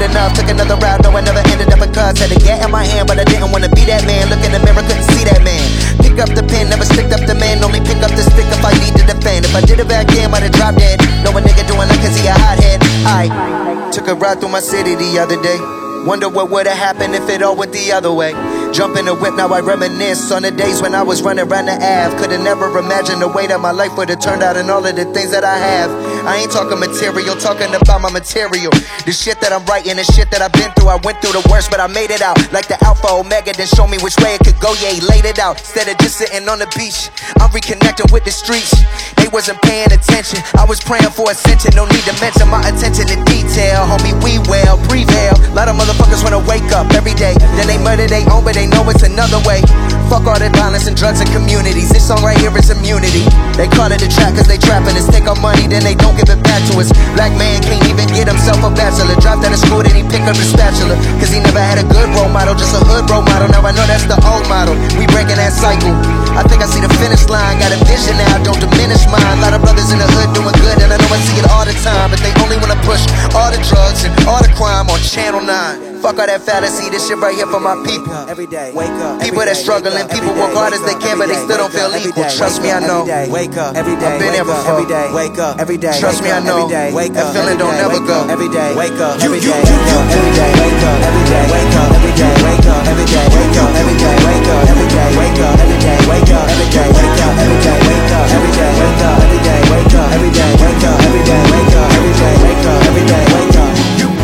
good enough. Took another route, no I never ended up in cars. Had a gat in my hand, but I didn't wanna be that man. Look in the mirror, couldn't see that man. Pick up the pen, never stick up the man. Only pick up the stick if I need to defend. If I did it back then, might have dropped dead. Know a nigga doing that cause he a hothead. I took a ride through my city the other day. Wonder what would've happened if it all went the other way. Jump in the whip, now I reminisce on the days when I was running around the Ave. Could've never imagined the way that my life would've turned out and all of the things that I have. I ain't talking material, talking about my material. The shit that I'm writing, the shit that I've been through. I went through the worst, but I made it out. Like the Alpha Omega, then show me which way it could go. Yeah, he laid it out. Instead of just sitting on the beach, I'm reconnecting with the streets. They wasn't paying attention, I was praying for ascension. No need to mention my attention to detail. Homie, we well, prevail. Lot of motherfuckers wanna wake up every day, then they murder they own, but they know it's another way. Fuck all that violence and drugs and communities. This song right here is immunity. They call it a trap cause they trapping us. Take our money, then they don't give it back to us. Black man can't even get himself a bachelor. Dropped out of school, then he picked up the spatula. Cause he never had a good role model, just a hood role model. Now I know that's the old model. We breaking that cycle. I think I see the finish line. Got a vision now, don't diminish mine. A lot of brothers in the hood doing good, and I know I see it all the time. But they only wanna push all the drugs and all the crime on Channel 9. Fuck all that fallacy, this shit right here for my people. Every day, wake up. People that struggling, people work hard as they can, but they still don't feel equal. Trust me, I know. Wake up. Every day, I've been there before. Every day, wake up. Every day, trust me, I know. Wake that feeling don't never go. Every day, wake up. Every day, every day, wake up. Every day, wake up. Every day, wake up. Every day, wake up. Every day, wake up. Every day, wake up. Every day, wake up. Every day, wake up. Every day, wake up. Every day, wake up. Every day, wake up. Every day, wake up. Every day, wake up. Every day, wake up. Every day, wake up.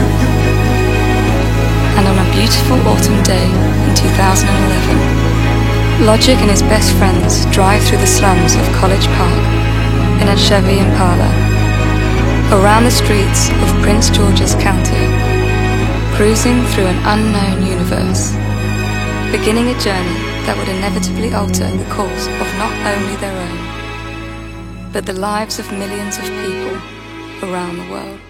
And on a beautiful autumn day in 2011, Logic and his best friends drive through the slums of College Park in a Chevy Impala, around the streets of Prince George's County, cruising through an unknown universe, beginning a journey that would inevitably alter the course of not only their own, but the lives of millions of people around the world.